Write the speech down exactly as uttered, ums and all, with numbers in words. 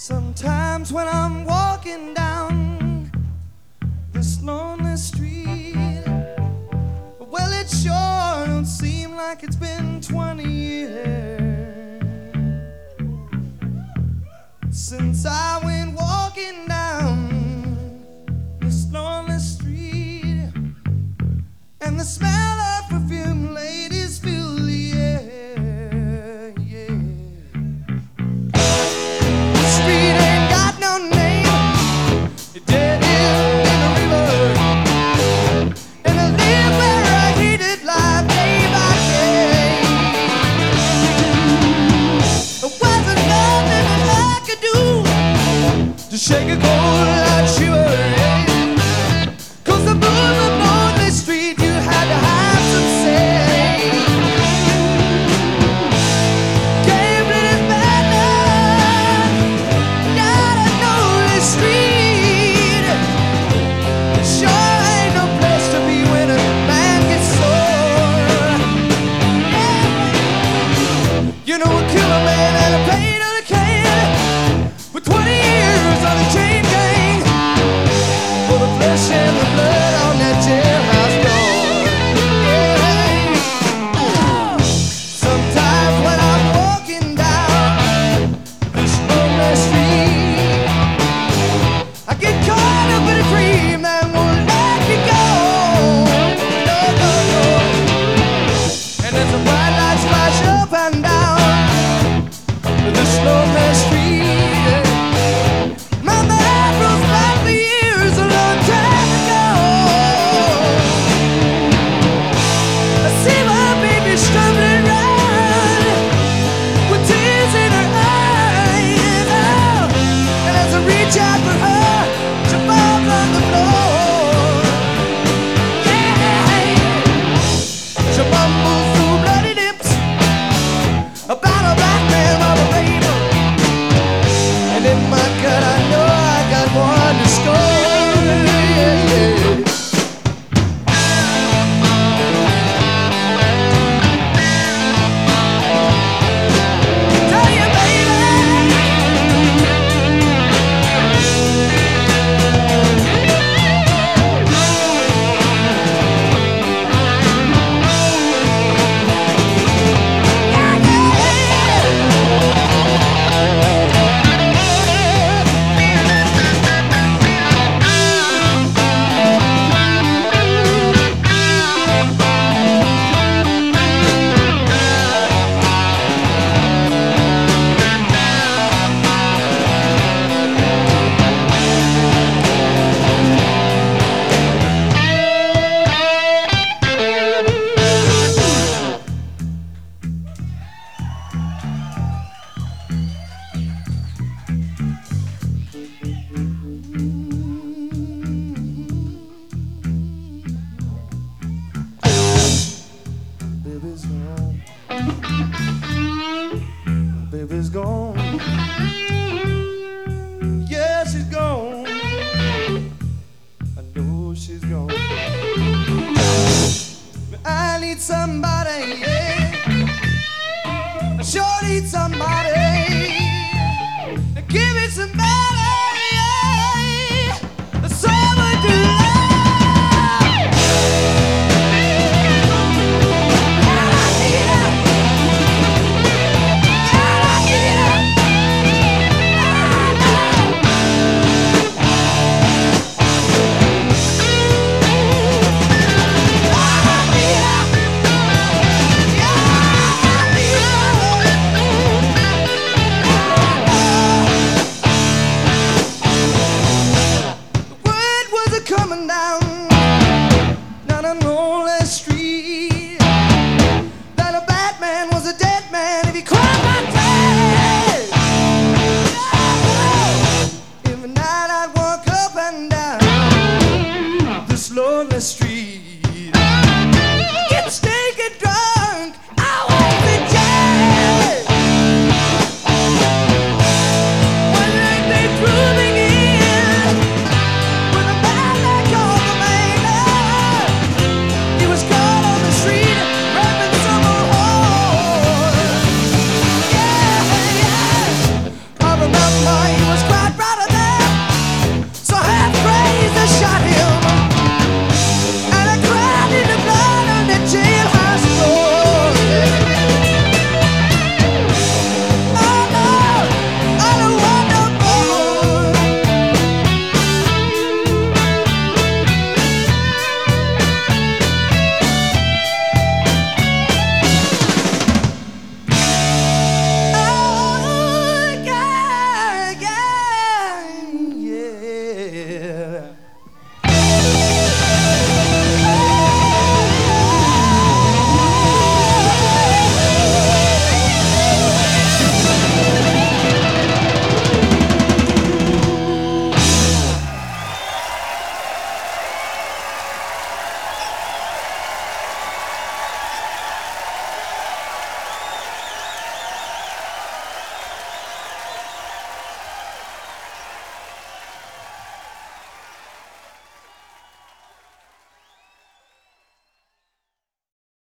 Sometimes when I'm walking down this lonely street, well, it sure don't seem like it's been twenty years since I went walking down this lonely street, and the smell of perfume ladies fill the air, yeah. The street ain't got no name, it dead end in the river, and I live where I hated life day by day. There wasn't nothing that I could do to shake a cold like shiver, yeah. 'Cause the moon of lonely street, you had to have some say. Gambling is bad enough, not a lonely street. Sure ain't no place to be when a man gets sore. You know what kill a man and a pain on a can with twenty years on the chain gang for the flesh and the blood on that jailhouse door. Yeah. Sometimes when I'm walking down this lonely street, I get caught up in a dream that won't let me go. No, no, no. And as the bright lights flash up and down this lonely street, my mind rolls back the years a long time ago. I see my baby stumbling round with tears in her eyes, oh, and as I reach out for her, she falls on the floor. Yeah, she mumbles through bloody lips about a black man on a baby, and in my gut I know I got one to score. Yeah, yeah. Tell you, baby, baby's gone. Baby's gone. Yeah, she's gone. I know she's gone. But I need somebody